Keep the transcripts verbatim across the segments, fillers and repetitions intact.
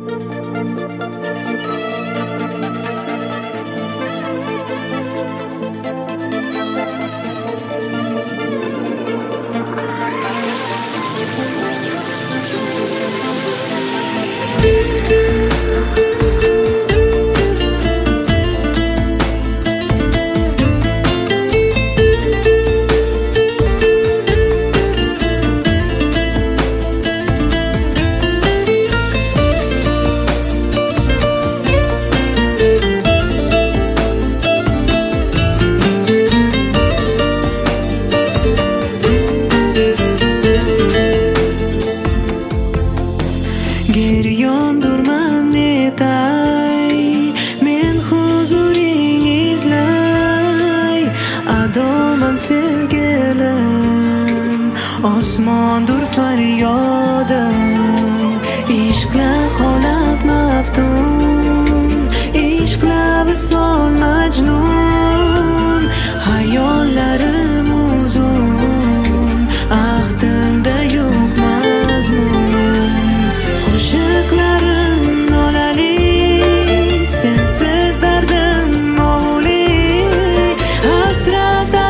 Giryondurman netay men huzuring izlay adoman sevgilim osmondur faryodim ishqla holat maftun ishqla visol majnun hayollarim uzun ahdimda yo'q mazmun qo'shiqlarim nolali sensiz dardim mo'li hasrat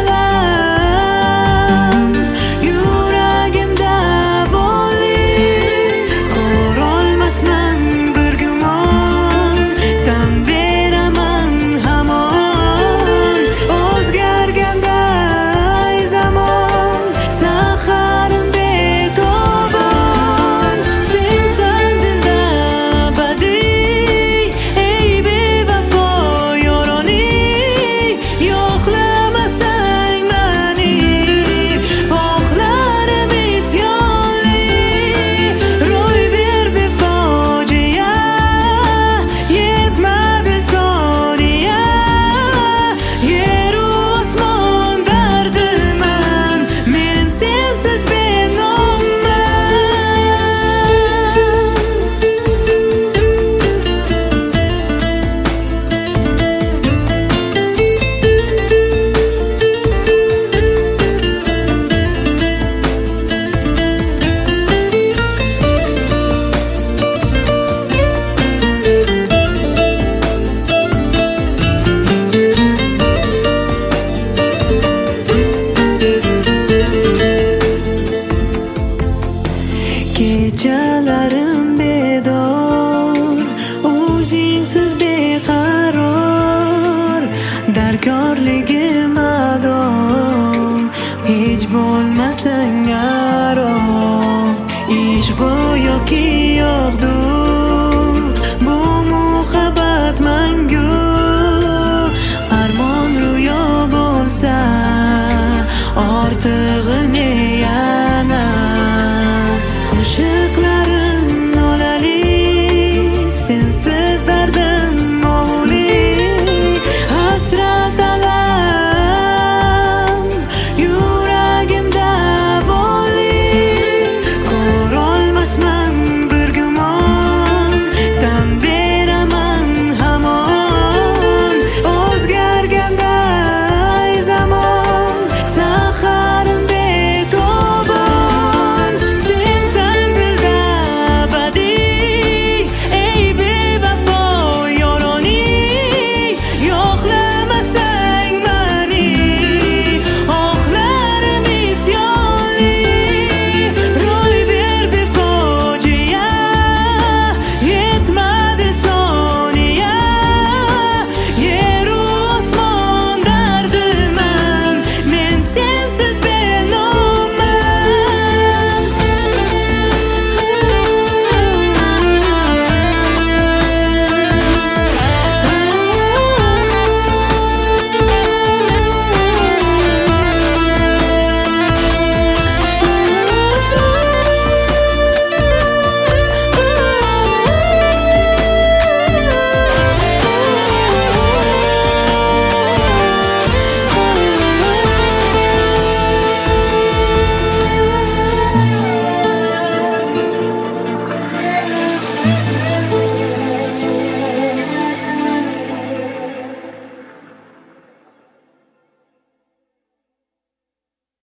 alam yuragimda bo'li ko'rolmasman bir gumon tan beraman hamon o'zgarganday zamon saharim betobon sensan dilda badiiy ey bevafo yoroni yo'qlamasang mani oxlarim isyonli ro'y berdi fojia yetmadi soniya yeru osmon dardiman men sensiz benomman. Kechalarim bedor o'zingsiz beqaror darkorligim ado hech bo'lmasang aro ish go'yoki